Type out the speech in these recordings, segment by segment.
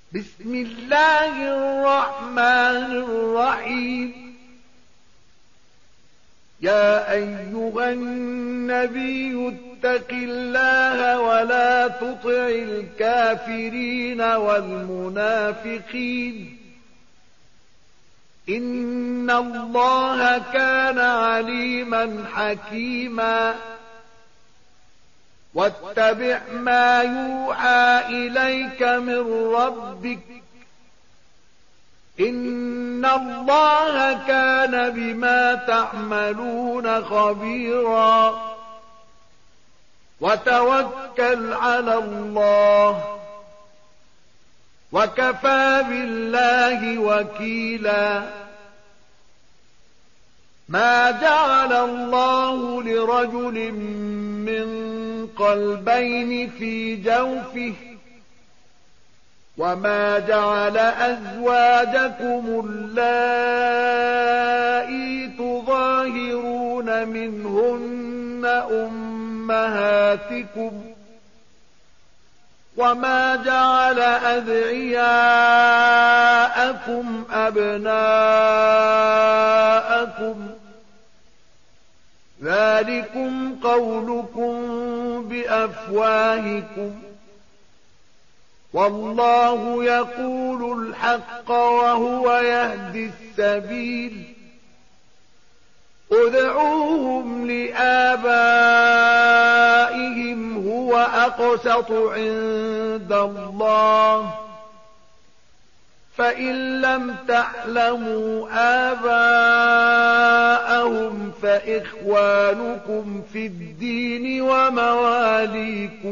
بسم الله الرحمن الرحيم. يا أيها النبي اتق الله ولا تطع الكافرين والمنافقين، إن الله كان عليما حكيما. واتبع ما يوحى إليك من ربك، إن الله كان بما تعملون خبيرا. وتوكل على الله، وكفى بالله وكيلا. ما جعل الله لرجل من قلبين في جوفه، وما جعل أزواجكم اللائي تظاهرون منهن أمهاتكم، وما جعل أدعياءكم أبناءكم، ذلكم قولكم بأفواهكم، والله يقول الحق وهو يهدي السبيل. ادعوهم لآبائهم هو أقسط عند الله، فإن لم تعلموا آباءهم فإخوانكم في الدين ومواليكم،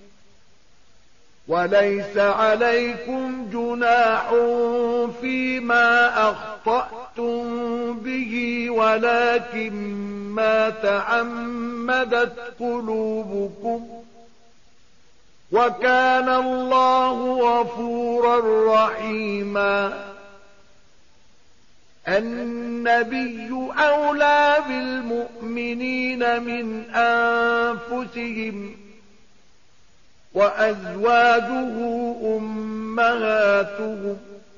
وليس عليكم جناح فيما أخطأتم به، ولكن ما تعمدت قلوبكم، وكان الله غفورا رحيما. النبي أولى بالمؤمنين من أنفسهم، وأزواجه أمهاتهم،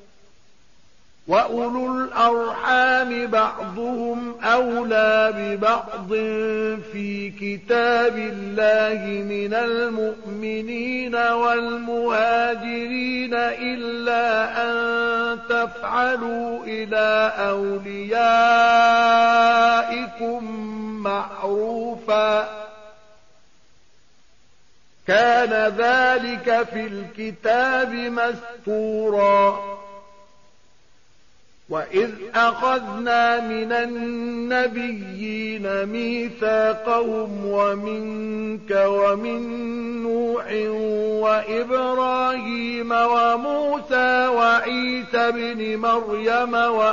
وأولو الأرحام بعضهم أولى ببعض في كتاب الله من المؤمنين والمهاجرين إلا أن تفعلوا إلى أوليائكم معروفا، كان ذلك في الكتاب مستورا. وإذ أخذنا من النبيين ميثاقهم ومنك ومن نوح وإبراهيم وموسى وعيسى بن مريم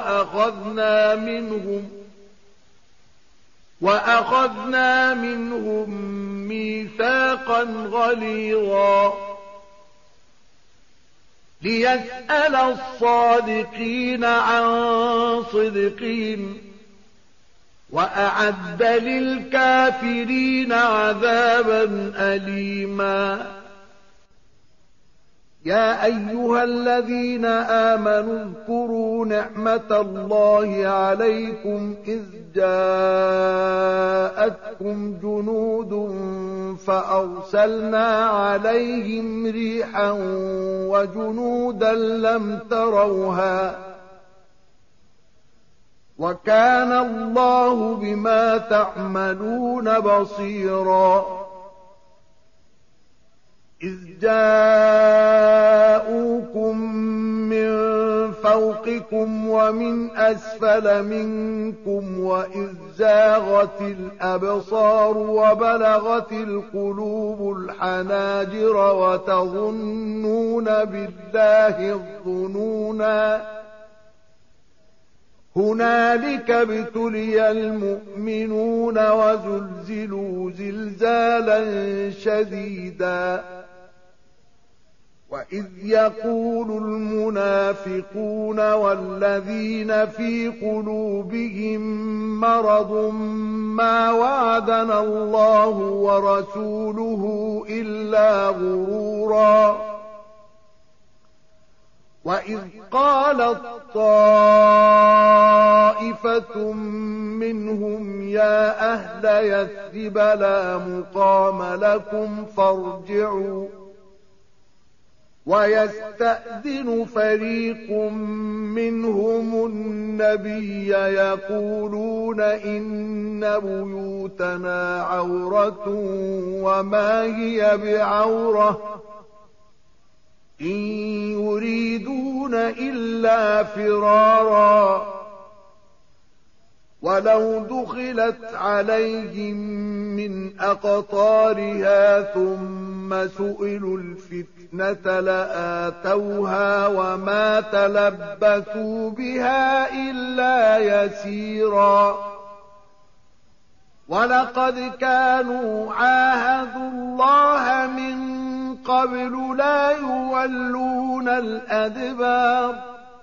وأخذنا منهم ميثاقا غليظا، ليسأل الصادقين عن صدقهم، وأعد للكافرين عذابا أليما. يا أيها الذين آمنوا اذكروا نعمة الله عليكم إذ جاءتكم جنود فأرسلنا عليهم ريحا وجنودا لم تروها، وكان الله بما تعملون بصيرا. إذ جاءوكم من فوقكم ومن أسفل منكم، وإذ زاغت الأبصار وبلغت القلوب الحناجر وتظنون بالله الظنونا. هنالك ابتلي المؤمنون وزلزلوا زلزالا شديدا. وإذ يقول المنافقون والذين في قلوبهم مرض ما وعدنا الله ورسوله إلا غرورا. وإذ قالت طائفة منهم يا أهل يثرب لا مقام لكم فارجعوا ويستأذن فريق منهم النبي يقولون إن بيوتنا عورة وما هي بعورة إن يريدون إلا فرارا ولو دخلت عليهم من أقطارها ثم سئلوا الفتنة لآتوها وما تلبثوا بها إلا يسيرا ولقد كانوا عاهدوا الله من قبل لا يولون الأدبار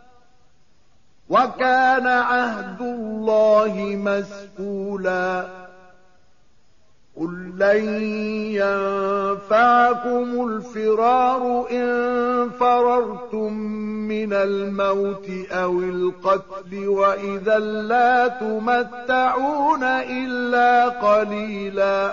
وكان عهد الله مسئولا قل لن ينفعكم الفرار إن فررتم من الموت أو القتل وإذا لا تمتعون إلا قليلا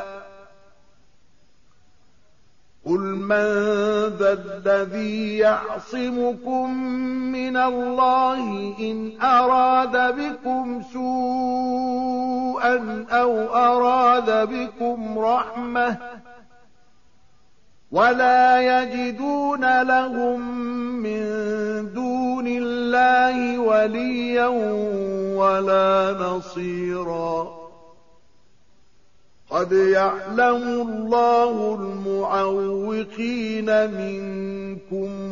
قل من ذا الذي يعصمكم من الله إن أراد بكم سوءا أو أراد بكم رحمة ولا يجدون لهم من دون الله وليا ولا نصيرا قد يعلم الله المعوقين منكم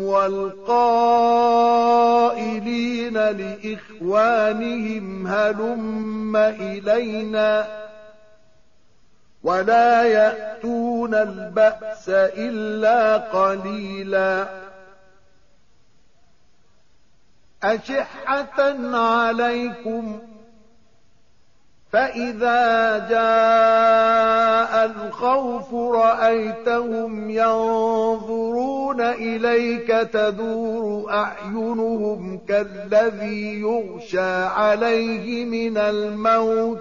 والقائلين لإخوانهم هلم إلينا ولا يأتون البأس إلا قليلا أشحة عليكم فإذا جاء الخوف رأيتهم ينظرون إليك تدور أعينهم كالذي يغشى عليه من الموت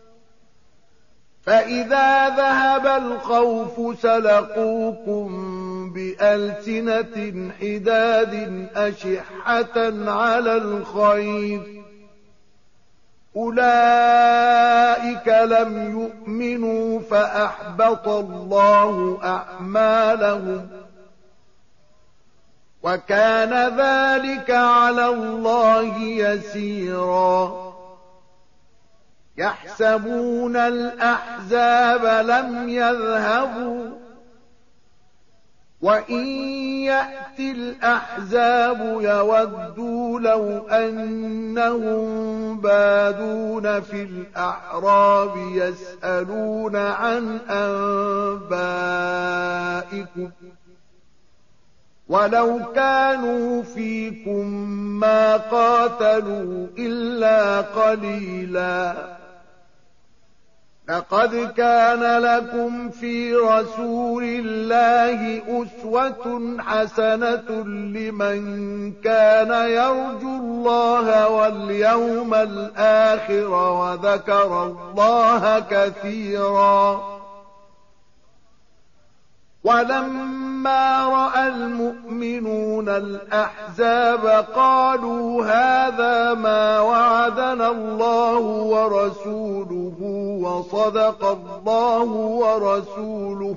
فإذا ذهب الخوف سلقوكم بألسنة حداد أشحة على الخير أولئك لم يؤمنوا فأحبط الله أعمالهم وكان ذلك على الله يسيرا يحسبون الأحزاب لم يذهبوا وإن يأتي الأحزاب يودوا لو أنهم بادون في الأعراب يسألون عن أنبائكم ولو كانوا فيكم ما قاتلوا إلا قليلا لقد كان لكم في رسول الله أسوة حسنة لمن كان يرجو الله واليوم الآخر وذكر الله كثيرا ولما رأى المؤمنون الأحزاب قالوا هذا ما وعدنا الله ورسوله وصدق الله ورسوله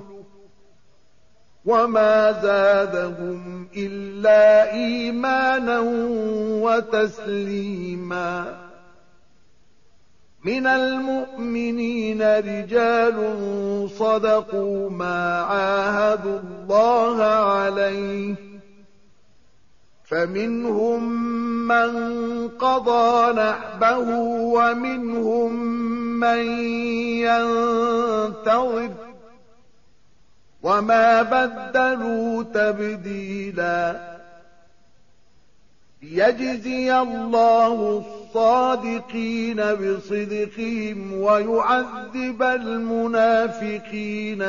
وما زادهم إلا إيمانا وتسليما من المؤمنين رجال صدقوا ما عاهدوا الله عليه فمنهم من قضى نحبه ومنهم من ينتظر وما بدلوا تبديلا ليجزي الله الصادقين بصدقهم ويعذب المنافقين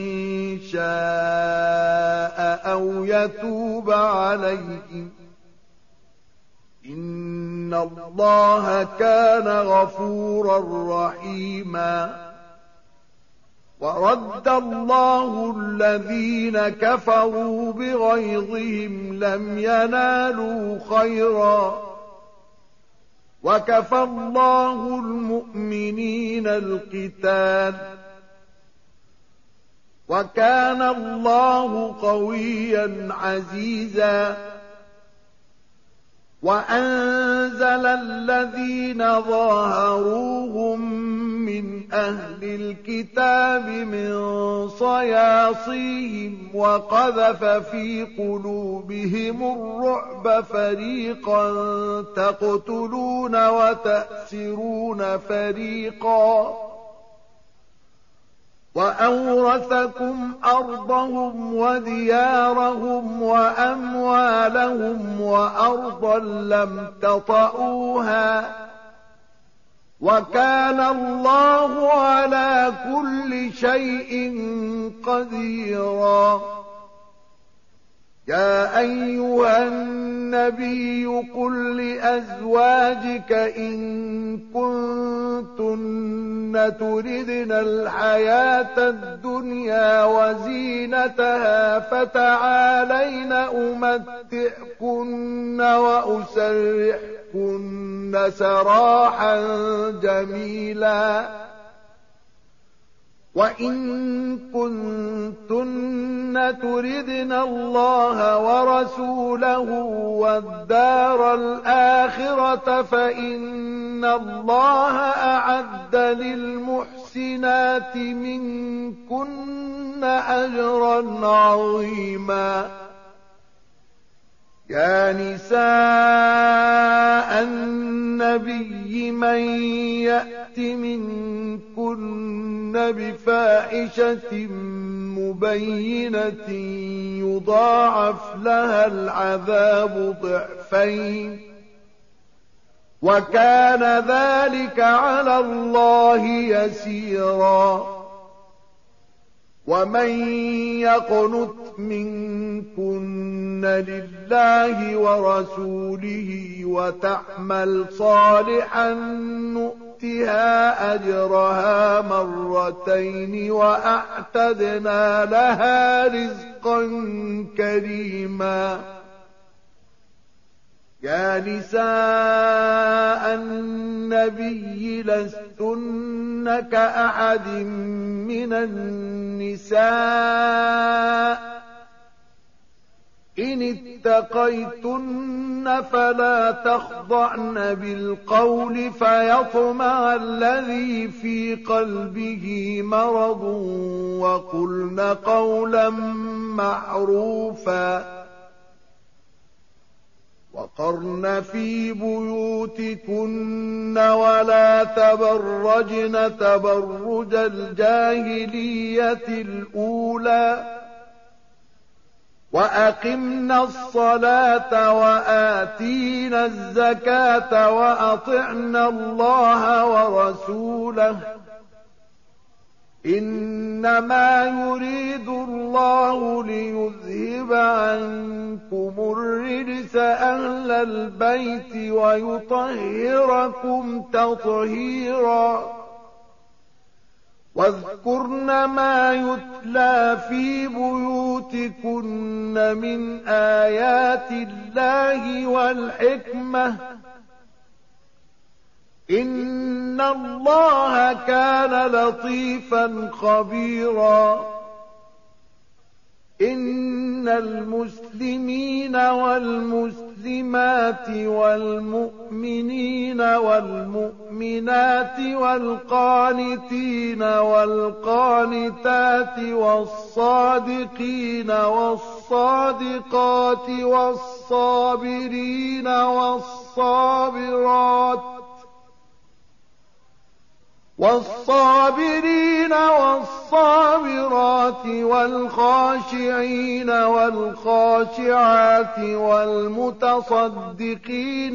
إن شاء أو يتوب عليهم إن الله كان غفورا رحيما ورد الله الذين كفروا بغيظهم لم ينالوا خيرا وكفى الله المؤمنين القتال وكان الله قويا عزيزا وأنزل الذين ظاهروهم من أهل الكتاب من صياصيهم وقذف في قلوبهم الرعب فريقا تقتلون وتأسرون فريقا وأورثكم أرضهم وديارهم وأموالهم وأرضا لم تطئوها وكان الله على كل شيء قديرا يا أيها النبي قل لأزواجك إن كنتن تردن الحياة الدنيا وزينتها فتعالين أمتعكن وأسرحكن سراحا جميلا وإن كنتن تردن الله ورسوله والدار الآخرة فإن الله أعد للمحسنات منكن أجرا عظيما يا نساء النبي من يأت منكن بفاحشة مبينة يضاعف لها العذاب ضعفين وكان ذلك على الله يسيرا ومن يقنت منكن لله ورسوله وتعمل صالحا نؤتها أجرها مرتين وأعتدنا لها رزقا كريما يا نساء النبي لستن كأحد من النساء إن اتقيتن فلا تخضعن بالقول فيطمع الذي في قلبه مرض وقلن قولا معروفا وقرن في بيوتكن ولا تبرجن تبرج الجاهلية الأولى وأقمنا الصلاة وآتينا الزكاة وأطعنا الله ورسوله إنما يريد الله ليذهب عنكم الرجس أهل البيت ويطهركم تطهيرا واذكرن ما يتلى في بيوتكن من آيات الله والحكمة إن الله كان لطيفا خبيرا إن المسلمين والمسلمات والمؤمنين والمؤمنات والقانتين والقانتات والصادقين والصادقات والصابرين والصابرات والخاشعين والخاشعات والمتصدقين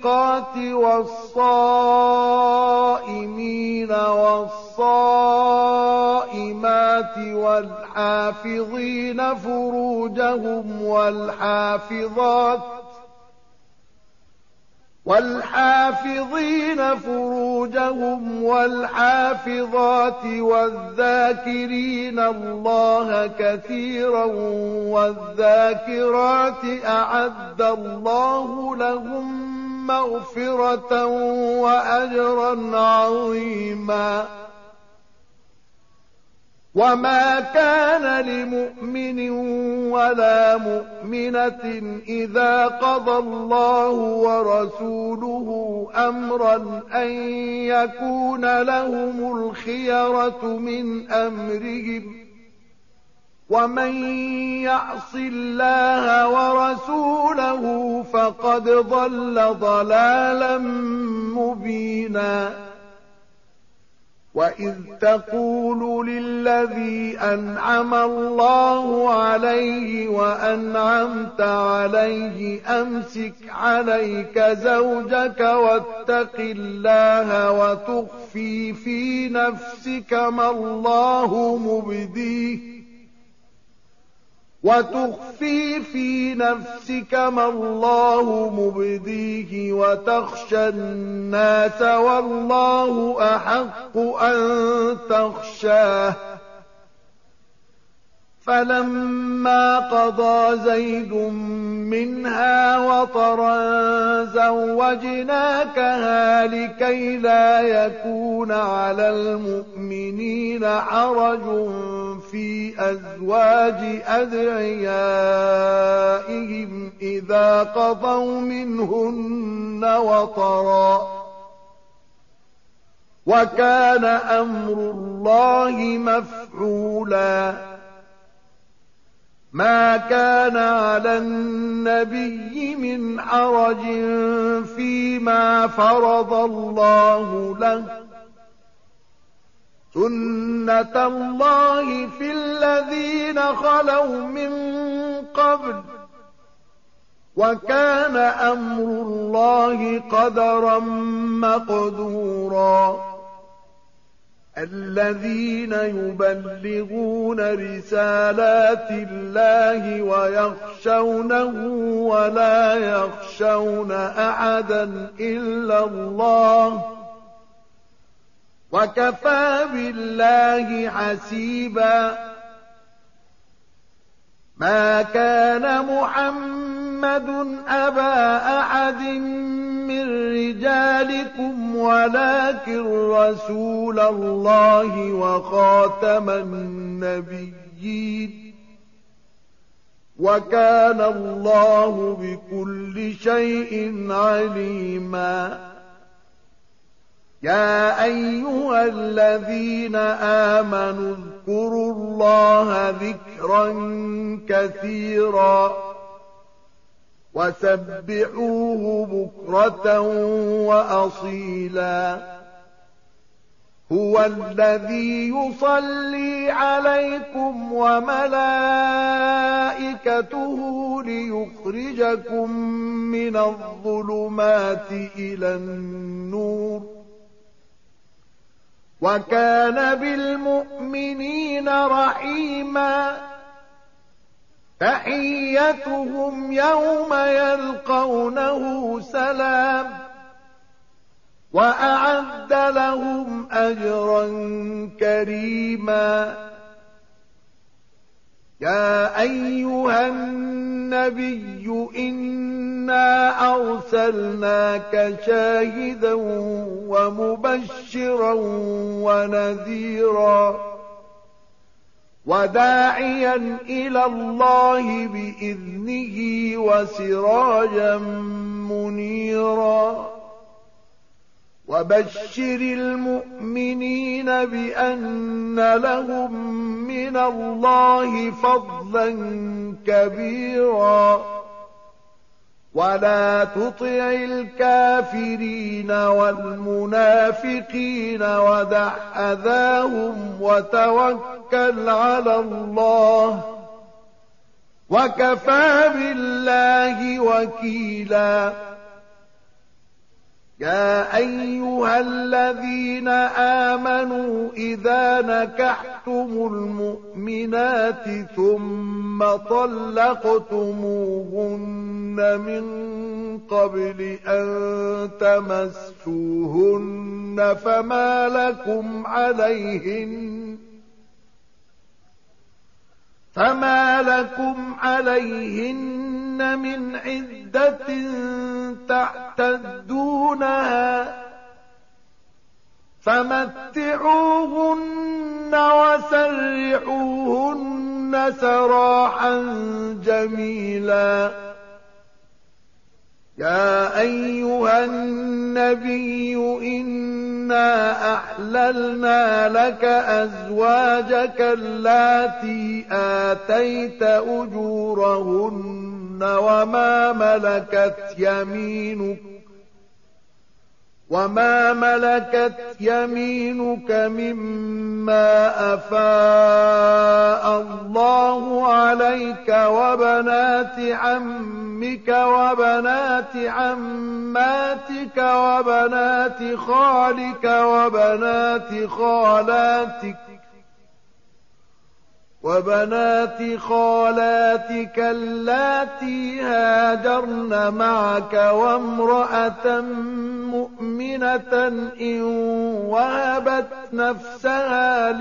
والمتصدقات والصائمين والصائمات الصلاة والحافظين فروجهم والحافظات والذاكرين الله كثيرا والذاكرات أعد الله لهم مغفرة وأجرا عظيما. وما كان لمؤمن ولا مؤمنة إذا قضى الله ورسوله أمرا أن يكون لهم الخيرة من أمرهم، ومن يعص الله ورسوله فقد ضل ضلالا مبينا. وإذ تقول للذي أنعم الله عليه وأنعمت عليه أمسك عليك زوجك واتق الله وتخفي في نفسك ما الله مبديه وتخشى الناس والله أحق أن تخشاه. فلما قضى زيد منها وطرا زوجناكها لكي لا يكون على المؤمنين حرج في أزواج أدعيائهم إذا قضوا منهن وطرا، وكان أمر الله مفعولا. ما كان على النبي من حرج فيما فرض الله له، سنة الله في الذين خلوا من قبل، وكان أمر الله قدرا مقدورا. الذين يبلغون رسالات الله ويخشونه ولا يخشون أحدا إلا الله، وكفى بالله حسيبا. ما كان محمد أبا أحد من رجالكم ولكن رسول الله وخاتم النبيين، وكان الله بكل شيء عليما. يا أيها الذين آمنوا اذكروا الله ذكرا كثيرا وسبحوه بكرة وأصيلا. هو الذي يصلي عليكم وملائكته ليخرجكم من الظلمات إلى النور، وكان بالمؤمنين رحيما. تحيتهم يوم يلقونه سلام، وأعد لهم أجرا كريما. يا أيها النبي إنا أرسلناك شاهدا ومبشرا ونذيرا وداعيا إلى الله بإذنه وسراجا منيرا. وبشر المؤمنين بأن لهم من الله فضلا كبيرا. ولا تطع الكافرين والمنافقين ودع أذاهم وتوكل على الله، وكفى بالله وكيلا. يا أيها الذين آمنوا إذا نكحتم المؤمنات ثم طلقتموهن من قبل أن تمسوهن فما لكم عليهن من عدة تعتدونها فمتعوهن وسرحوهن سراحا جميلا. يا أيها النبي إنا أحللنا لك أزواجك اللاتي آتيت أجورهن وما ملكت يمينك مما أفاء الله عليك وبنات عمك وبنات عماتك وبنات خالك وبنات خالاتك اللاتي هاجرن معك وامرأة مؤمنة إن وهبت نفسها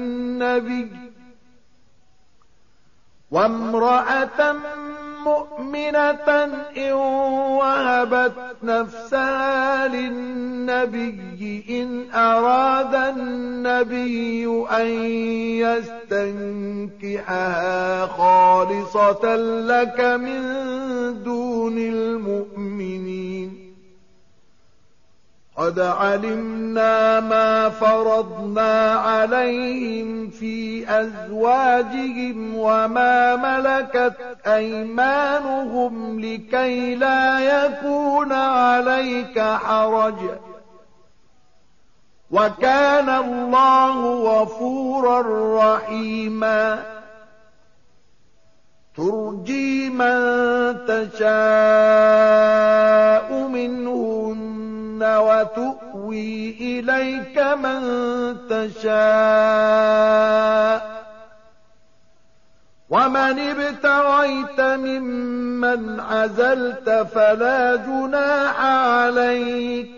للنبي إن أراد النبي أن يستنكحها خالصة لك من دون المؤمنين. قد علمنا ما فرضنا عليهم في أزواجهم وما ملكت أيمانهم لكي لا يكون عليك حرج وكان الله غفورا رحيما. ترجي من تشاء منهن وتؤوي إليك من تشاء ومن ابتغيت ممن عزلت فلا جناح عليك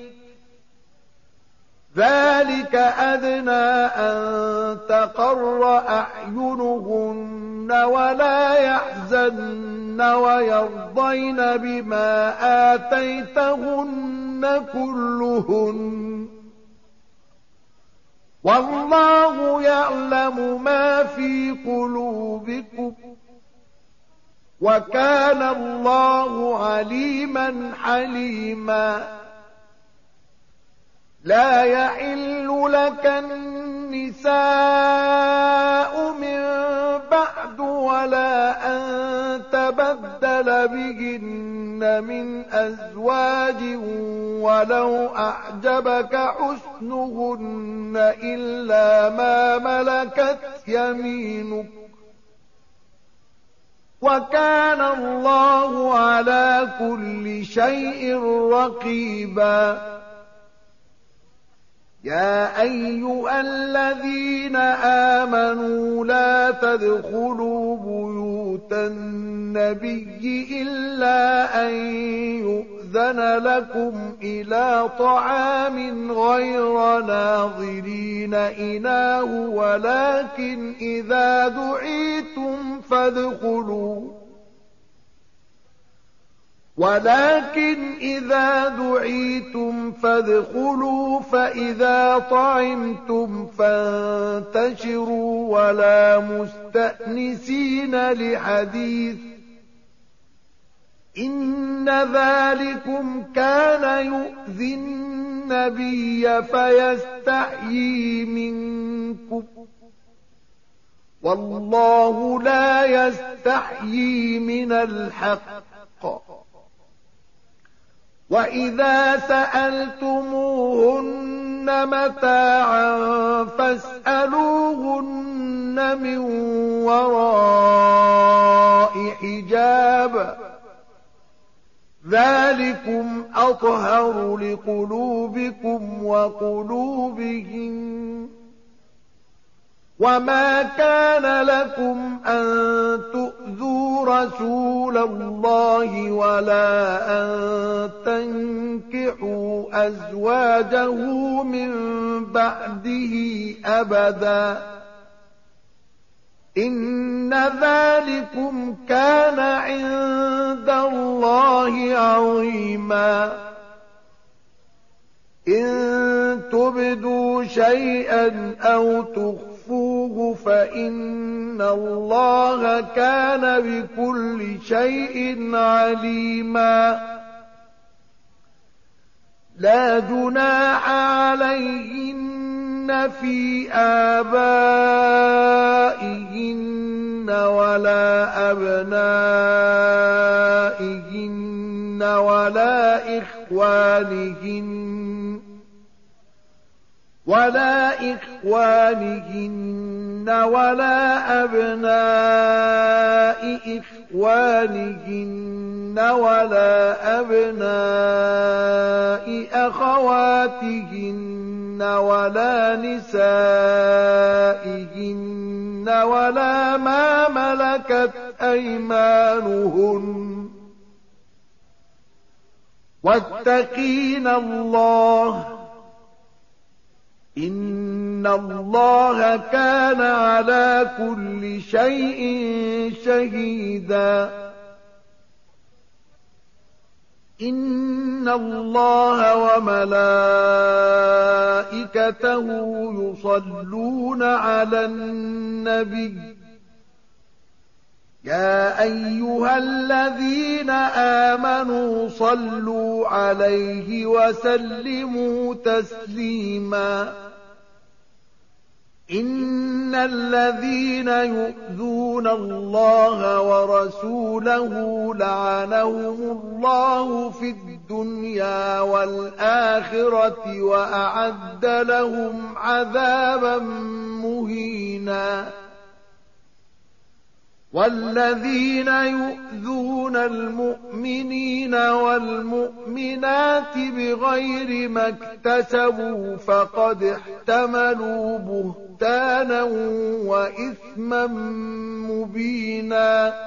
ذلك أدنى أن تقر أعينهن ولا يحزن ويرضين بما آتيتهن كلهن والله يعلم ما في قلوبكم وكان الله عليما حليما. لا يحل لك النساء من بعد ولا أن تبدل بهن من أزواج ولو أعجبك حسنهن إلا ما ملكت يمينك وكان الله على كل شيء رقيبا. يا أيها الذين آمنوا لا تدخلوا بيوت النبي إلا أن يؤذن لكم إلى طعام غير ناظرين إناه ولكن إذا دعيتم فادخلوا فإذا طعمتم فانتشروا ولا مستأنسين لحديث إن ذلكم كان يؤذي النبي فيستحيي منكم والله لا يستحيي من الحق. وإذا سألتموهن متاعا فاسألوهن من وراء حجاب ذلكم أطهر لقلوبكم وقلوبهم. وما كان لكم أن تؤذوا رسول الله ولا أن تنكحوا أزواجه من بعده أبدا، إن ذلكم كان عند الله عظيما. إن تبدوا شيئا أو تخفوه فإن الله كان بكل شيء عليما. لا جناح عليهن في آبائهن ولا أبنائهن ولا إخوانهن ولا أبناء إخوانهن ولا أبناء أخواتهن ولا نسائهن ولا ما ملكت أيمانهن. واتقين الله، إن الله كان على كل شيء شهيدا. إن الله وملائكته يصلون على النبي، يا أيها الذين آمنوا صلوا عليه وسلموا تسليما. إن الذين يؤذون الله ورسوله لعنهم الله في الدنيا والآخرة وأعد لهم عذابا مهينا. والذين يؤذون المؤمنين والمؤمنات بغير ما اكتسبوا فقد احتملوا بهتانا وإثما مبينا.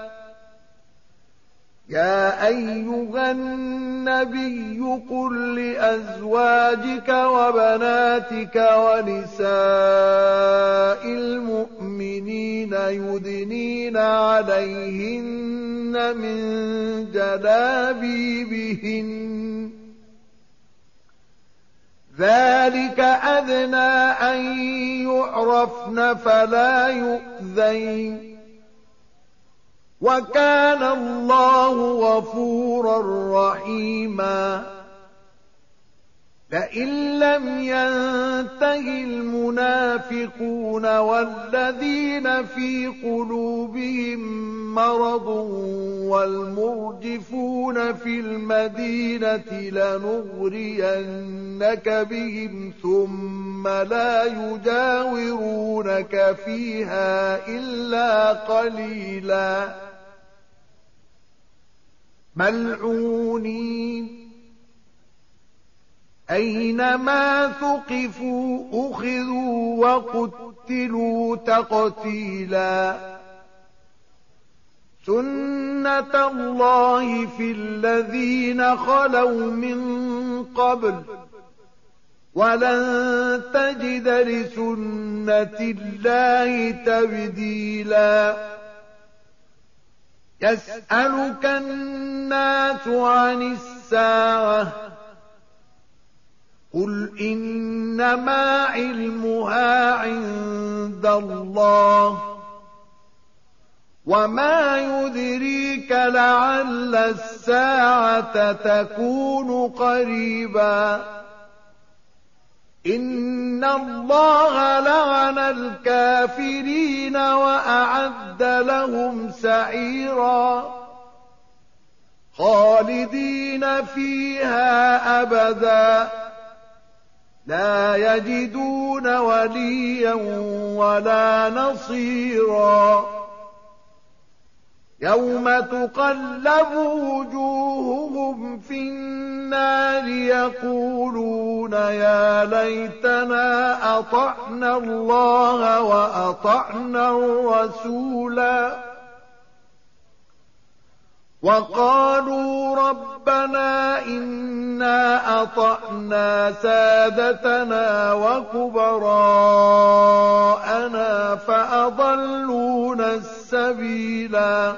يا أيها النبي قل لأزواجك وبناتك ونساء المؤمنين يدنين عليهن من جلابيبهن، ذلك أدنى أن يعرفن فلا يؤذين، وكان الله غفورا رحيما. لئن لم ينته المنافقون والذين في قلوبهم مرض والمرجفون في المدينة لنغرينك بهم ثم لا يجاورونك فيها إلا قليلا، ملعونين أينما ثقفوا أخذوا وقتلوا تقتيلا. سنة الله في الذين خلوا من قبل ولن تجد لسنة الله تبديلا. يسألك الناس عن الساعة قل إنما علمها عند الله وما يدريك لعل الساعة تكون قريبا. إن الله لعن الكافرين وأعد لهم سعيرا خالدين فيها أبدا لا يجدون وليا ولا نصيرا. يوم تقلب وجوههم في النار يقولون يا ليتنا أطعنا الله وأطعنا الرسولا وقالوا ربنا إنا أطعنا سادتنا وكبراءنا فأضلونا السبيلا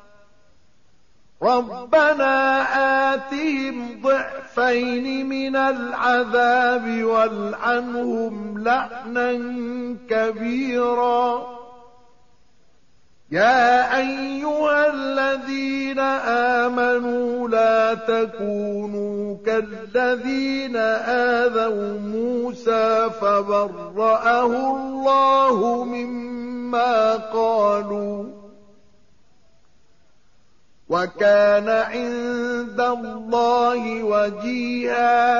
ربنا آتهم ضعفين من العذاب والعنهم لعنا كبيرا يا أيها الذين آمنوا لا تكونوا كالذين آذوا موسى فبرأه الله مما قالوا وكان عند الله وجيها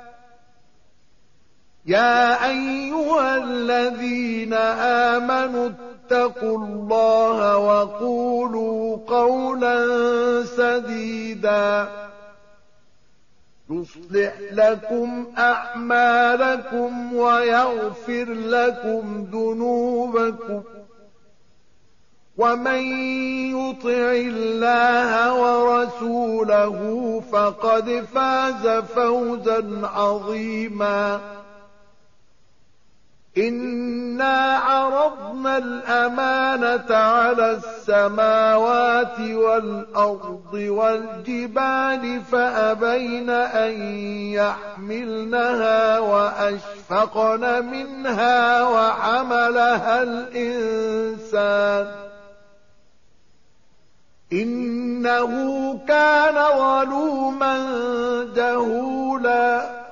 يا أيها الذين آمنوا اتقوا الله وقولوا قولا سديدا يصلح لكم أعمالكم ويغفر لكم ذنوبكم ومن يطع الله ورسوله فقد فاز فوزا عظيما إنا عرضنا الأمانة على السماوات والأرض والجبال فأبين أن يحملنها وأشفقن منها وحملها الإنسان إنه كان ظلوما جهولا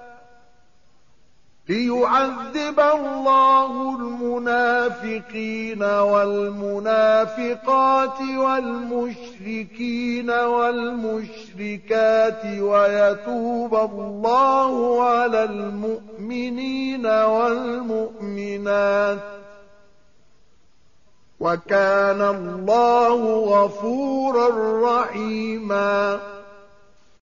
ليعذب الله المنافقين والمنافقات والمشركين والمشركات ويتوب الله على المؤمنين والمؤمنات وكان الله غفورا رحيما